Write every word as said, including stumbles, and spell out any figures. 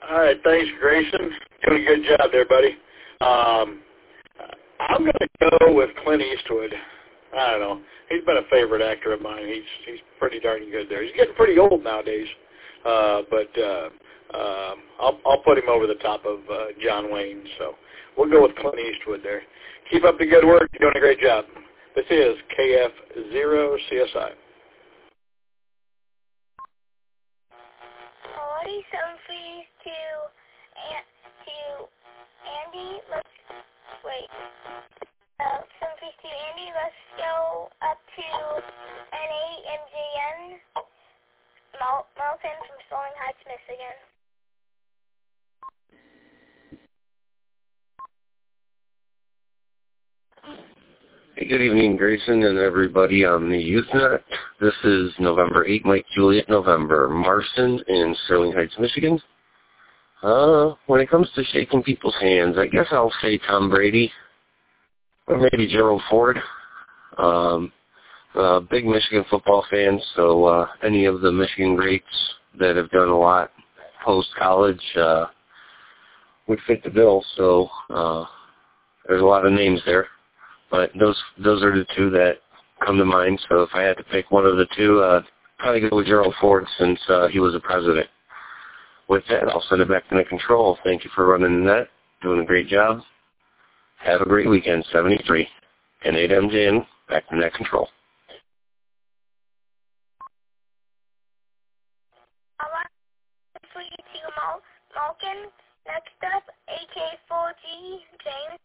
All right, thanks, Grayson. Doing a good job there, buddy. Um, I'm going to go with Clint Eastwood. I don't know. He's been a favorite actor of mine. He's he's pretty darn good there. He's getting pretty old nowadays, uh, but uh, um, I'll I'll put him over the top of uh, John Wayne. So we'll go with Clint Eastwood there. Keep up the good work. You're doing a great job. This is K F zero C S I. forty-seven feet to to Andy. Let's wait. Uh, seven feet to Andy. Let's go up to N eight M J N. Mal- Malton from Sterling Heights, Michigan. Hey, good evening, Grayson and everybody on the Usenet. This is November eighth, Mike Juliet, November, Marston in Sterling Heights, Michigan. Uh, when it comes to shaking people's hands, I guess I'll say Tom Brady or maybe Gerald Ford. Um, uh, big Michigan football fan, so uh, any of the Michigan greats that have done a lot post-college uh, would fit the bill. So uh, there's a lot of names there. But those those are the two that come to mind. So if I had to pick one of the two, uh, probably go with Gerald Ford since uh, he was a president. With that, I'll send it back to Net Control. Thank you for running the net. Doing a great job. Have a great weekend. seventy-three and eight M J N, back to Net Control. All right, for you to Mal- Malkin. Next up, A K four G, James.